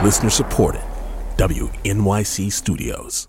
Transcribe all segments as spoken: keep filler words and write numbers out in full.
Listener supported. W N Y C Studios.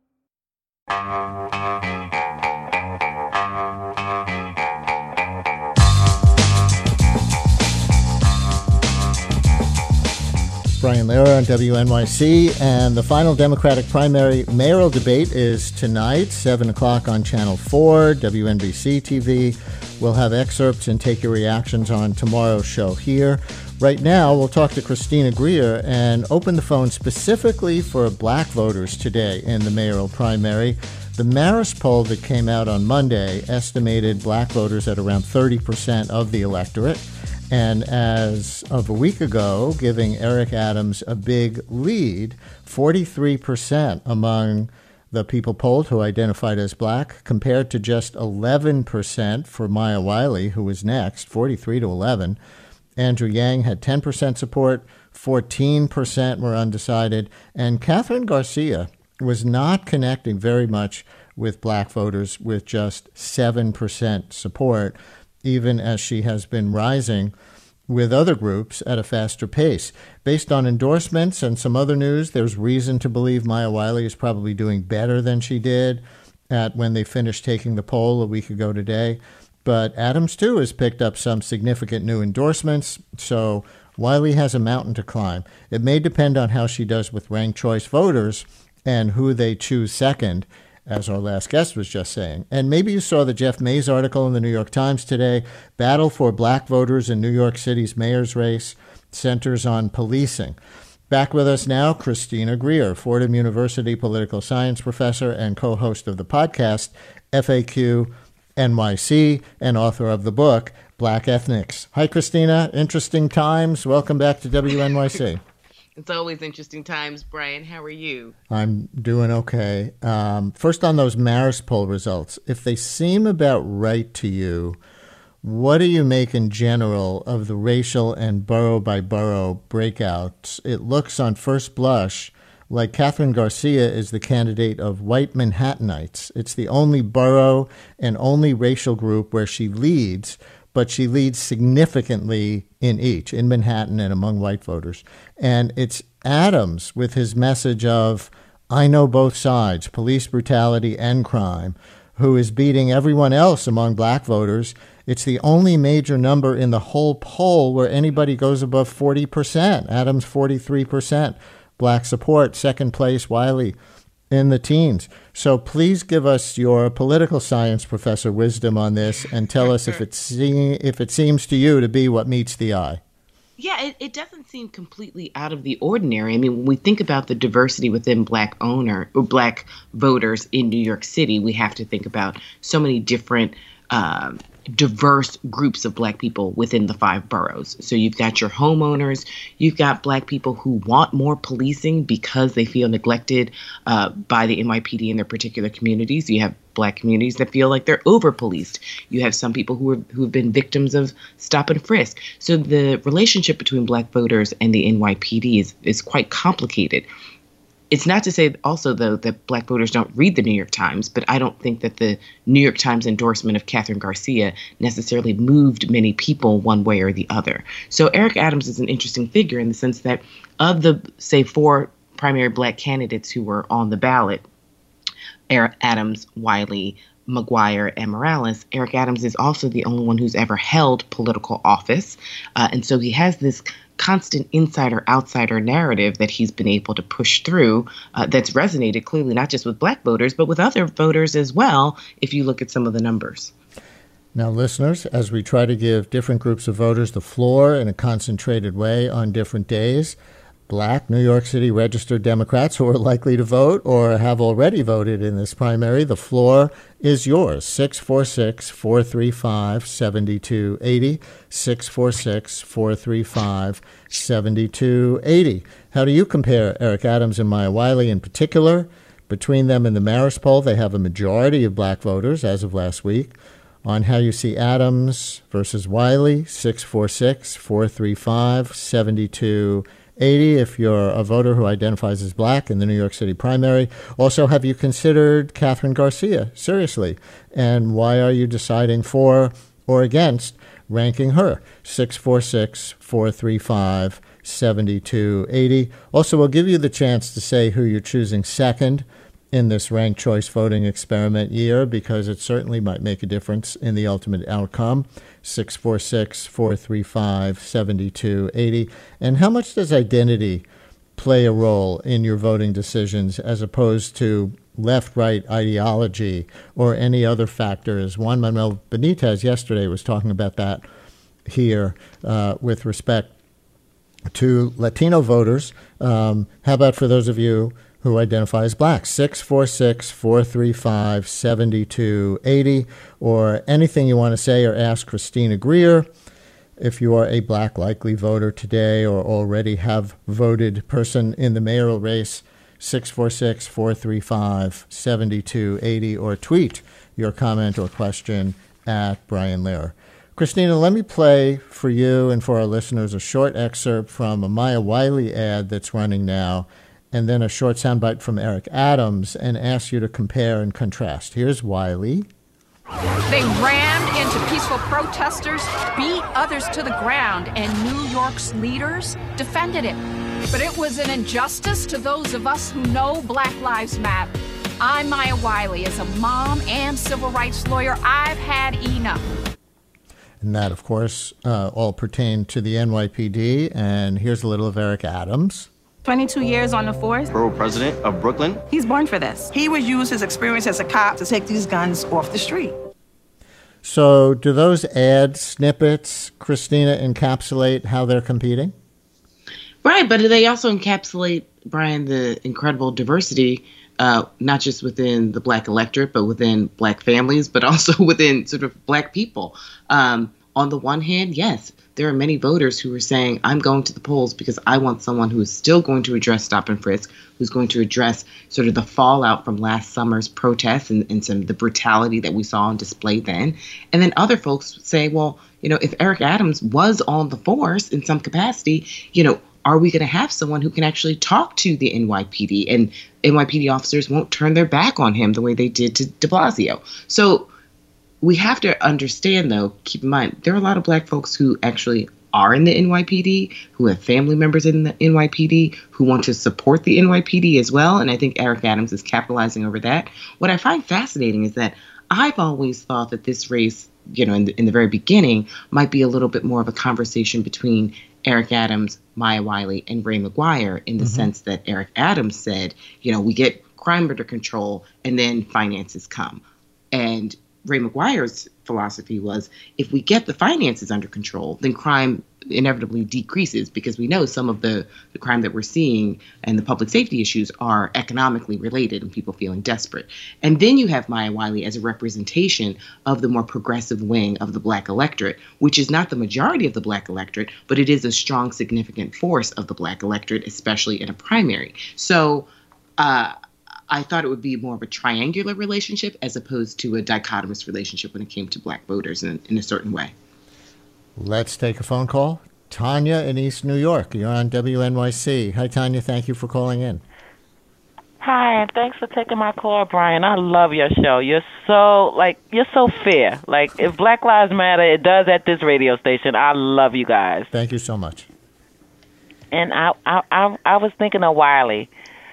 Brian Lehrer on W N Y C, and the final Democratic primary mayoral debate is tonight, seven o'clock on Channel four, W N B C T V. We'll have excerpts and take your reactions on tomorrow's show here. Right now, we'll talk to Christina Greer and open the phone specifically for black voters today in the mayoral primary. The Marist poll that came out on Monday estimated black voters at around thirty percent of the electorate. And as of a week ago, giving Eric Adams a big lead, forty-three percent among the people polled who identified as black, compared to just eleven percent for Maya Wiley, who was next, forty-three to eleven. Andrew Yang had ten percent support, fourteen percent were undecided, and Catherine Garcia was not connecting very much with black voters with just seven percent support, even as she has been rising with other groups at a faster pace. Based on endorsements and some other news, there's reason to believe Maya Wiley is probably doing better than she did at when they finished taking the poll a week ago today. But Adams, too, has picked up some significant new endorsements, so Wiley has a mountain to climb. It may depend on how she does with ranked choice voters and who they choose second, as our last guest was just saying. And maybe you saw the Jeff Mays article in the New York Times today, Battle for Black Voters in New York City's mayor's race centers on policing. Back with us now, Christina Greer, Fordham University political science professor and co-host of the podcast F A Q N Y C and author of the book Black Ethnics. Hi, Christina. Interesting times. Welcome back to W N Y C. It's always interesting times, Brian. How are you? I'm doing okay. Um, first on those Marist poll results, if they seem about right to you, what do you make in general of the racial and borough-by-borough breakouts? It looks on first blush like Catherine Garcia is the candidate of white Manhattanites. It's the only borough and only racial group where she leads, but she leads significantly in each, in Manhattan and among white voters. And it's Adams with his message of, I know both sides, police brutality and crime, who is beating everyone else among black voters. It's the only major number in the whole poll where anybody goes above forty percent. Adams, forty-three percent. Black support, second place, Wiley in the teens. So please give us your political science professor wisdom on this and tell us if it, se- if it seems to you to be what meets the eye. Yeah, it, it doesn't seem completely out of the ordinary. I mean, when we think about the diversity within black owner or black voters in New York City, we have to think about so many different um, diverse groups of black people within the five boroughs. So you've got your homeowners, you've got black people who want more policing because they feel neglected uh, by the N Y P D in their particular communities. You have black communities that feel like they're over-policed. You have some people who are who have been victims of stop and frisk. So the relationship between black voters and the N Y P D is, is quite complicated. It's not to say also, though, that black voters don't read the New York Times, but I don't think that the New York Times endorsement of Catherine Garcia necessarily moved many people one way or the other. So Eric Adams is an interesting figure in the sense that of the, say, four primary black candidates who were on the ballot, Eric Adams, Wiley, McGuire, and Morales, Eric Adams is also the only one who's ever held political office. Uh, and so he has this constant insider-outsider narrative that he's been able to push through uh, that's resonated clearly not just with black voters, but with other voters as well, if you look at some of the numbers. Now, listeners, as we try to give different groups of voters the floor in a concentrated way on different days, black New York City registered Democrats who are likely to vote or have already voted in this primary, the floor is yours. six four six, four three five, seven two eight zero, six four six, four three five, seven two eight zero. How do you compare Eric Adams and Maya Wiley in particular? Between them and the Marist poll, they have a majority of black voters as of last week. On how you see Adams versus Wiley, six four six, four three five, seven two eight zero if you're a voter who identifies as black in the New York City primary. Also, have you considered Catherine Garcia seriously? And why are you deciding for or against ranking her. six four six, four three five, seven two eight zero. Also, we'll give you the chance to say who you're choosing second in this ranked choice voting experiment year, because it certainly might make a difference in the ultimate outcome. six four six, four three five, seven two eight zero. And how much does identity play a role in your voting decisions as opposed to left-right ideology or any other factors? Juan Manuel Benitez yesterday was talking about that here uh, with respect to Latino voters. Um, how about for those of you who identify as black? six four six, four three five, seven two eight zero, or anything you want to say or ask Christina Greer. If you are a black likely voter today or already have voted person in the mayoral race, six four six, four three five, seven two eight zero, or tweet your comment or question at Brian Lehrer. Christina, let me play for you and for our listeners a short excerpt from a Maya Wiley ad that's running now, and then a short soundbite from Eric Adams, and ask you to compare and contrast. Here's Wiley. They rammed into peaceful protesters, beat others to the ground, and New York's leaders defended it. But it was an injustice to those of us who know Black Lives Matter. I'm Maya Wiley. As a mom and civil rights lawyer, I've had enough. And that, of course, uh, all pertain to the N Y P D. And here's a little of Eric Adams. twenty-two years on the force. Borough president of Brooklyn. He's born for this. He would use his experience as a cop to take these guns off the street. So do those ad snippets, Christina, encapsulate how they're competing? Right, but they also encapsulate, Brian, the incredible diversity, uh, not just within the black electorate, but within black families, but also within sort of black people. Um, on the one hand, yes, there are many voters who are saying, I'm going to the polls because I want someone who is still going to address stop and frisk, who's going to address sort of the fallout from last summer's protests and, and some of the brutality that we saw on display then. And then other folks say, well, you know, if Eric Adams was on the force in some capacity, you know, are we going to have someone who can actually talk to the N Y P D, and N Y P D officers won't turn their back on him the way they did to de Blasio? So we have to understand, though, keep in mind, there are a lot of black folks who actually are in the N Y P D, who have family members in the N Y P D, who want to support the N Y P D as well. And I think Eric Adams is capitalizing over that. What I find fascinating is that I've always thought that this race, you know, in the, in the very beginning, might be a little bit more of a conversation between Eric Adams, Maya Wiley, and Ray McGuire, in the mm-hmm. sense that Eric Adams said, you know, we get crime under control and then finances come. And Ray McGuire's philosophy was, if we get the finances under control, then crime inevitably decreases, because we know some of the, the crime that we're seeing and the public safety issues are economically related and people feeling desperate. And then you have Maya Wiley as a representation of the more progressive wing of the black electorate, which is not the majority of the black electorate, but it is a strong, significant force of the black electorate, especially in a primary. So uh, I thought it would be more of a triangular relationship as opposed to a dichotomous relationship when it came to black voters in, in a certain way. Let's take a phone call. Tanya in East New York. You're on W N Y C. Hi, Tanya. Thank you for calling in. Hi, and thanks for taking my call, Brian. I love your show. You're so, like, you're so fair. Like, if Black Lives Matter, it does at this radio station. I love you guys. Thank you so much. And I, I, I, I was thinking of Wiley.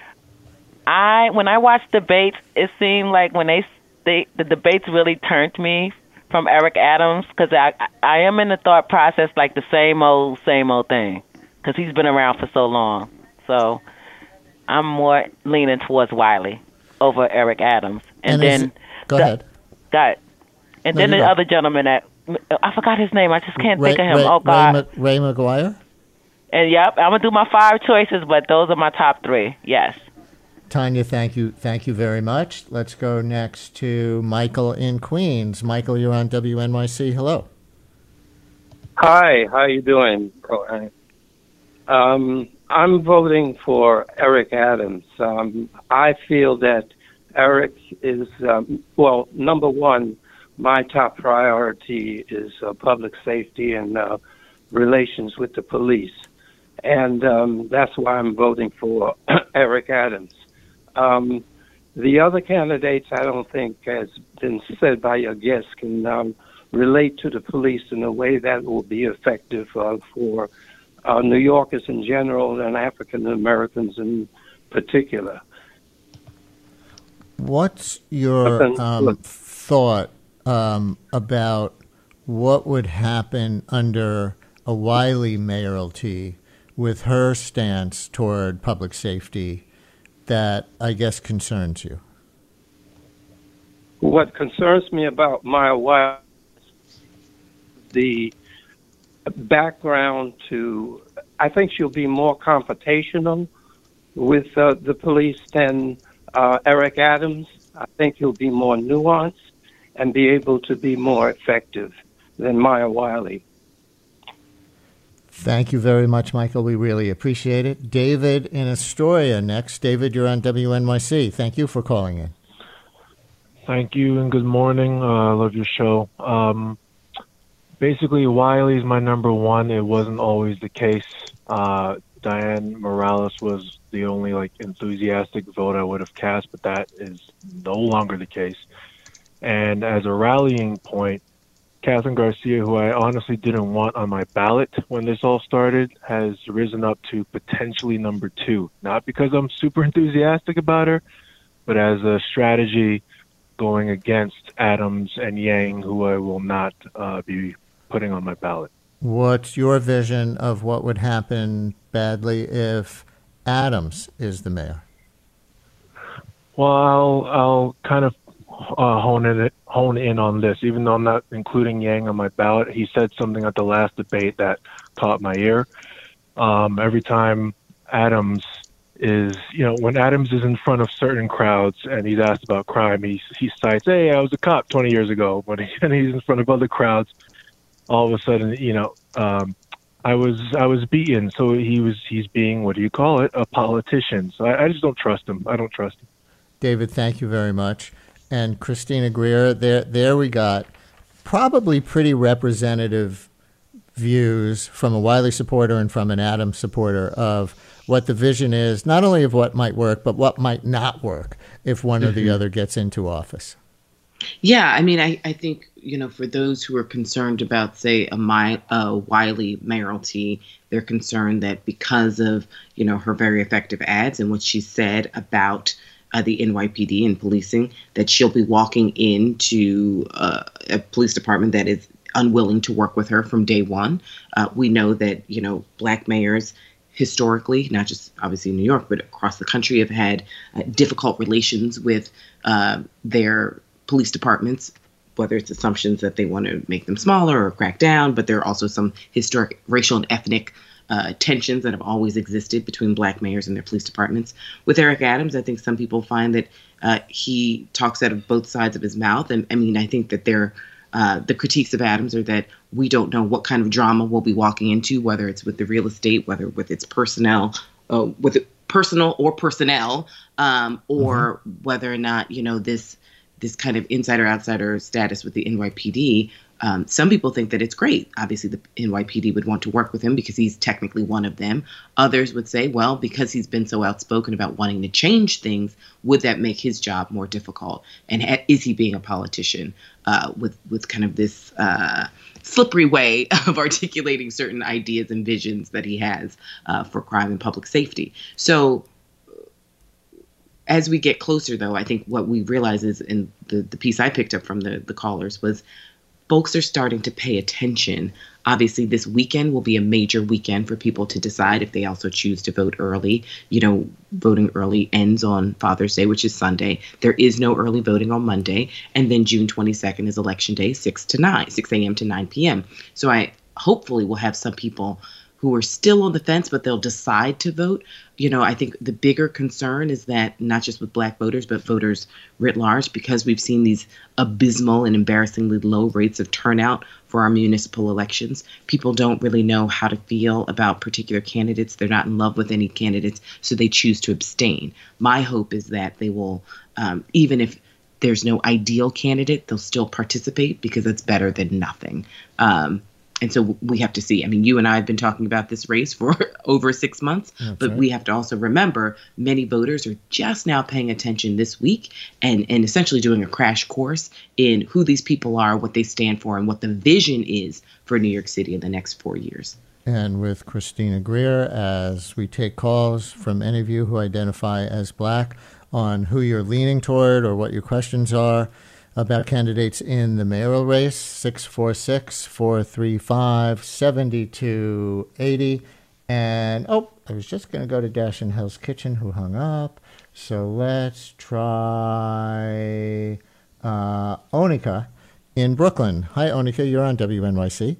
I, when I watched debates, it seemed like when they, they the debates really turned me from Eric Adams, because I, I am in the thought process like the same old, same old thing, because he's been around for so long. So I'm more leaning towards Wiley over Eric Adams. And, and then it, go the, ahead. Got And no, then the go. other gentleman that, I forgot his name. I just can't Ray, think of him. Ray, oh, God. Ray, Ray McGuire? And, yep, I'm going to do my five choices, but those are my top three. Yes. Tanya, thank you. Thank you very much. Let's go next to Michael in Queens. Michael, you're on W N Y C. Hello. Hi, how you doing? Um, I'm voting for Eric Adams. Um, I feel that Eric is, um, well, number one, my top priority is uh, public safety and uh, relations with the police. And um, that's why I'm voting for Eric Adams. Um, the other candidates, I don't think, has been said by your guests, can um, relate to the police in a way that will be effective uh, for uh, New Yorkers in general and African Americans in particular. What's your um, thought um, about what would happen under a Wiley mayoralty with her stance toward public safety that I guess concerns you? What concerns me about Maya Wiley is the background to, I think she'll be more confrontational with uh, the police than uh, Eric Adams. I think he'll be more nuanced and be able to be more effective than Maya Wiley. Thank you very much, Michael. We really appreciate it. David in Astoria next. David, you're on W N Y C. Thank you for calling in. Thank you and good morning. I uh, love your show. Um, basically, Wiley's my number one. It wasn't always the case. Uh, Diane Morales was the only like enthusiastic vote I would have cast, but that is no longer the case. And as a rallying point, Catherine Garcia, who I honestly didn't want on my ballot when this all started, has risen up to potentially number two. Not because I'm super enthusiastic about her, but as a strategy going against Adams and Yang, who I will not uh, be putting on my ballot. What's your vision of what would happen badly if Adams is the mayor? Well, I'll, I'll kind of uh, hone in hone in on this, even though I'm not including Yang on my ballot. He said something at the last debate that caught my ear. Um, every time Adams is, you know, when Adams is in front of certain crowds and he's asked about crime, he he cites, hey, I was a cop twenty years ago. But he, and he's in front of other crowds, all of a sudden, you know, um, I was I was beaten. So he was he's being, what do you call it, a politician. So I, I just don't trust him. I don't trust him. David, thank you very much. And Christina Greer, there there we got probably pretty representative views from a Wiley supporter and from an Adams supporter of what the vision is, not only of what might work, but what might not work if one mm-hmm. or the other gets into office. Yeah, I mean, I, I think, you know, for those who are concerned about, say, a, My, a Wiley mayoralty, they're concerned that because of, you know, her very effective ads and what she said about uh, the N Y P D and policing, that she'll be walking into uh, a police department that is unwilling to work with her from day one. Uh, we know that, you know, black mayors historically, not just obviously in New York, but across the country, have had uh, difficult relations with uh, their police departments, whether it's assumptions that they want to make them smaller or crack down, but there are also some historic racial and ethnic uh, tensions that have always existed between black mayors and their police departments. With Eric Adams, I think some people find that uh, he talks out of both sides of his mouth. And I mean, I think that they're Uh, the critiques of Adams are that we don't know what kind of drama we'll be walking into, whether it's with the real estate, whether with its personnel, uh, with it personal or personnel, um, or mm-hmm. whether or not, you know, this this kind of insider outsider status with the N Y P D. Um, some people think that it's great. Obviously, the N Y P D would want to work with him because he's technically one of them. Others would say, well, because he's been so outspoken about wanting to change things, would that make his job more difficult? And ha- is he being a politician uh, with, with kind of this uh, slippery way of articulating certain ideas and visions that he has uh, for crime and public safety? So as we get closer, though, I think what we realize is, in the, the piece I picked up from the, the callers, was folks are starting to pay attention. Obviously, this weekend will be a major weekend for people to decide if they also choose to vote early. You know, voting early ends on Father's Day, which is Sunday. There is no early voting on Monday. And then June twenty-second is Election Day, six to nine, six a.m. to nine p.m. So I hopefully will have some people who are still on the fence, but they'll decide to vote. You know, I think the bigger concern is that not just with black voters, but voters writ large, because we've seen these abysmal and embarrassingly low rates of turnout for our municipal elections. People don't really know how to feel about particular candidates. They're not in love with any candidates, so they choose to abstain. My hope is that they will, um, even if there's no ideal candidate, they'll still participate, because it's better than nothing. Um, and so we have to see. I mean, you and I have been talking about this race for over six months, That's but right. we have to also remember many voters are just now paying attention this week and, and essentially doing a crash course in who these people are, what they stand for, and what the vision is for New York City in the next four years. And with Christina Greer, as we take calls from any of you who identify as Black on who you're leaning toward or what your questions are about candidates in the mayoral race, six four six, four three five, seven two eight zero. And, oh, I was just going to go to Dash in Hell's Kitchen, who hung up. So let's try uh, Onika in Brooklyn. Hi, Onika. You're on W N Y C.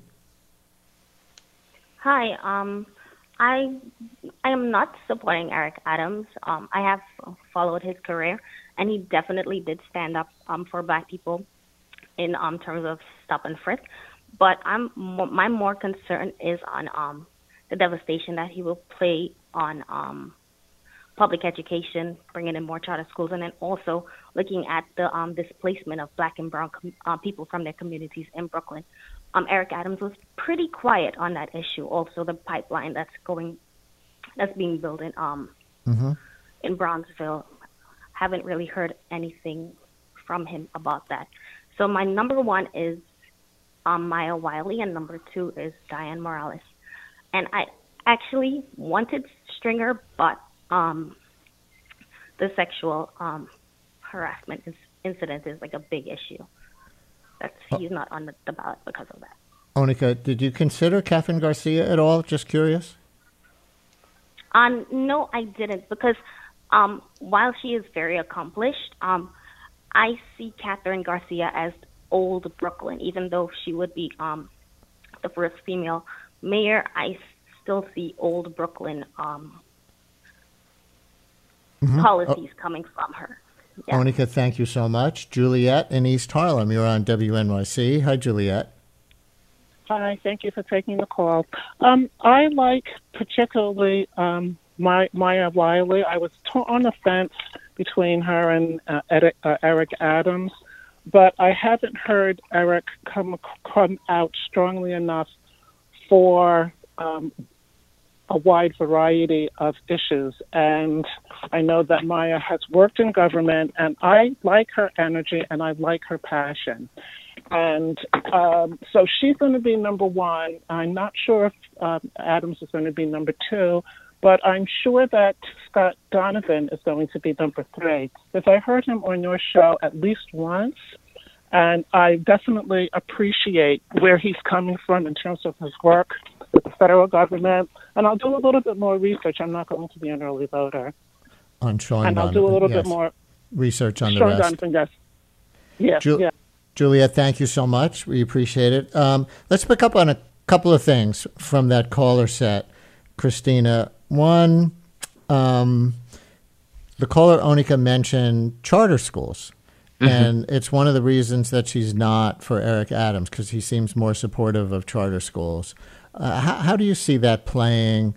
Hi. Um, I I am not supporting Eric Adams. Um, I have followed his career, and he definitely did stand up um, for Black people in um, terms of stop and frisk. But I'm my more concern is on um, the devastation that he will play on um, public education, bringing in more charter schools, and then also looking at the um, displacement of Black and brown com- uh, people from their communities in Brooklyn. Um, Eric Adams was pretty quiet on that issue. Also, the pipeline that's going, that's being built in um mm-hmm. in Brownsville, haven't really heard anything from him about that. So my number one is um, Maya Wiley, and number two is Diane Morales. And I actually wanted Stringer, but um, the sexual um, harassment is, incident is like a big issue. That's, he's not on the, the ballot because of that. Onika, did you consider Catherine Garcia at all? Just curious. Um, no, I didn't, because um, while she is very accomplished, um, I see Catherine Garcia as old Brooklyn. Even though she would be um, the first female mayor, I still see old Brooklyn um, mm-hmm. policies oh. coming from her. Yeah. Onika, thank you so much. Juliet in East Harlem, you're on W N Y C. Hi, Juliet. Hi, thank you for taking the call. Um, I like particularly um, My, Maya Wiley. I was t- on the fence between her and uh, Eric, uh, Eric Adams, but I haven't heard Eric come, come out strongly enough for um, a wide variety of issues. And I know that Maya has worked in government, and I like her energy and I like her passion. And um, so she's going to be number one. I'm not sure if uh, Adams is going to be number two, but I'm sure that Scott Donovan is going to be number three, because I heard him on your show at least once, and I definitely appreciate where he's coming from in terms of his work with the federal government. And I'll do a little bit more research. I'm not going to be an early voter. On Sean And Donovan, I'll do a little yes. bit more research on the Sean rest. Donovan, yes. Yes, Ju- yeah. Juliet, thank you so much. We appreciate it. Um, let's pick up on a couple of things from that caller set, Christina. One, um, the caller Onika mentioned charter schools. Mm-hmm. And it's one of the reasons that she's not for Eric Adams, because he seems more supportive of charter schools. Uh, how, how do you see that playing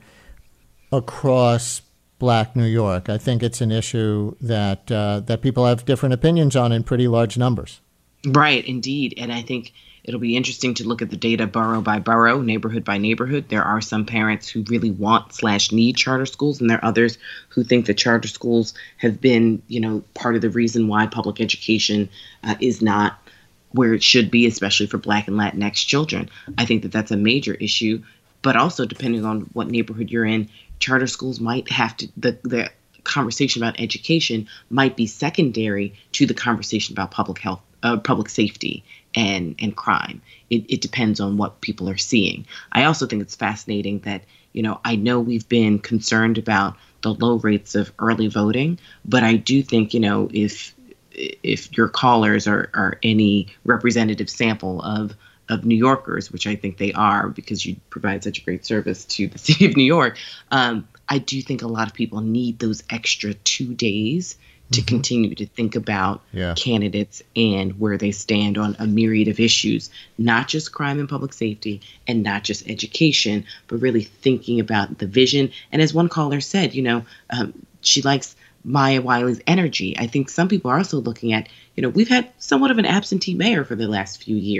across Black New York? I think it's an issue that uh, that people have different opinions on in pretty large numbers. Right, indeed. And I think it'll be interesting to look at the data borough by borough, neighborhood by neighborhood. There are some parents who really want slash need charter schools, and there are others who think that charter schools have been, you know, part of the reason why public education uh, is not where it should be, especially for Black and Latinx children. I think that that's a major issue, but also depending on what neighborhood you're in, charter schools might have to, the, the conversation about education might be secondary to the conversation about public health, uh, public safety and, and crime. It, it depends on what people are seeing. I also think it's fascinating that, you know, I know we've been concerned about the low rates of early voting, but I do think, you know, if if your callers are, are any representative sample of of New Yorkers, which I think they are because you provide such a great service to the city of New York, um, I do think a lot of people need those extra two days to mm-hmm. continue to think about yeah. candidates and where they stand on a myriad of issues, not just crime and public safety and not just education, but really thinking about the vision. And as one caller said, you know, um, she likes Maya Wiley's energy. I think some people are also looking at, you know, we've had somewhat of an absentee mayor for the last few years.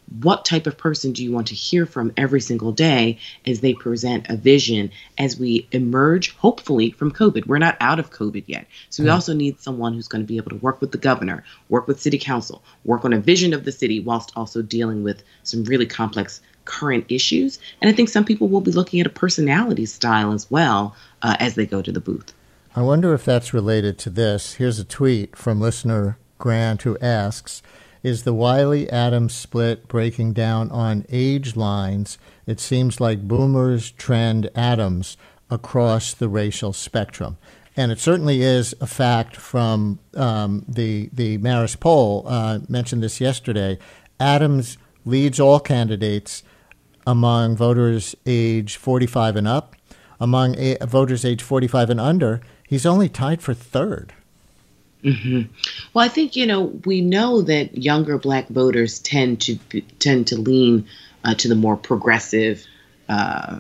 what type of person do you want to hear from every single day as they present a vision as we emerge, hopefully, from COVID? We're not out of COVID yet. So we mm. also need someone who's going to be able to work with the governor, work with city council, work on a vision of the city whilst also dealing with some really complex current issues. And I think some people will be looking at a personality style as well uh, as they go to the booth. I wonder if that's related to this. Here's a tweet from listener Grant who asks, is the Wiley-Adams split breaking down on age lines? It seems like boomers trend Adams across the racial spectrum. And it certainly is a fact from um, the, the Marist poll, uh, mentioned this yesterday. Adams leads all candidates among voters age forty-five and up. Among a- voters age forty-five and under, he's only tied for third. Mm-hmm. Well, I think, you know, we know that younger Black voters tend to tend to lean uh, to the more progressive uh,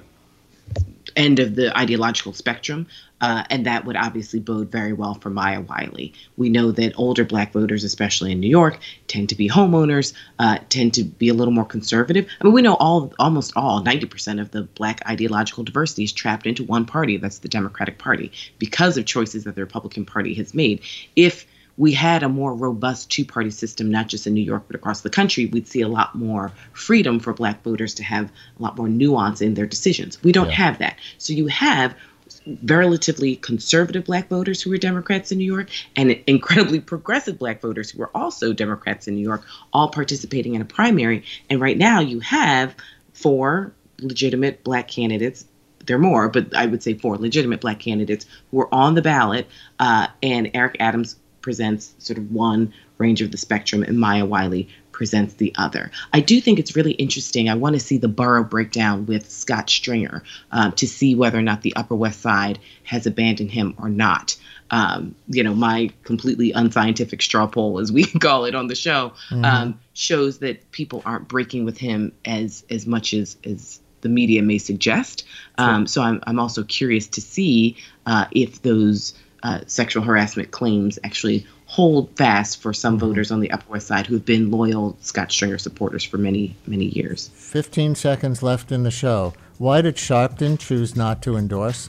end of the ideological spectrum. Uh, and that would obviously bode very well for Maya Wiley. We know that older Black voters, especially in New York, tend to be homeowners, uh, tend to be a little more conservative. I mean, we know all, almost all, ninety percent of the Black ideological diversity is trapped into one party. That's the Democratic Party, because of choices that the Republican Party has made. If we had a more robust two-party system, not just in New York, but across the country, we'd see a lot more freedom for Black voters to have a lot more nuance in their decisions. We don't yeah. have that. So you have relatively conservative Black voters who are Democrats in New York and incredibly progressive Black voters who are also Democrats in New York, all participating in a primary. And right now you have four legitimate Black candidates. There are more, but I would say four legitimate Black candidates who are on the ballot. Uh, and Eric Adams presents sort of one range of the spectrum, and Maya Wiley presents the other. I do think it's really interesting. I want to see the borough breakdown with Scott Stringer uh, to see whether or not the Upper West Side has abandoned him or not. Um, you know, my completely unscientific straw poll, as we call it on the show, mm-hmm. um, shows that people aren't breaking with him as as much as as the media may suggest. Um, so I'm I'm also curious to see uh, if those uh, sexual harassment claims actually hold fast for some mm-hmm. voters on the Upper West Side who've been loyal Scott Stringer supporters for many, many years. fifteen seconds left in the show. Why did Sharpton choose not to endorse?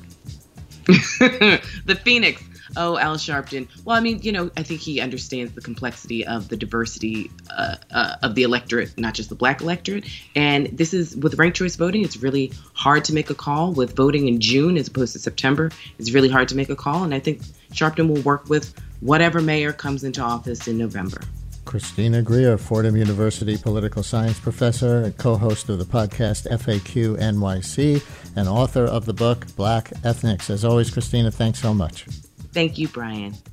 The Phoenix. Oh, Al Sharpton. Well, I mean, you know, I think he understands the complexity of the diversity uh, uh, of the electorate, not just the Black electorate. And this is, with ranked choice voting, it's really hard to make a call. With voting in June as opposed to September, it's really hard to make a call. And I think Sharpton will work with whatever mayor comes into office in November. Christina Greer, Fordham University political science professor and co-host of the podcast F A Q N Y C and author of the book Black Ethnics. As always, Christina, thanks so much. Thank you, Brian.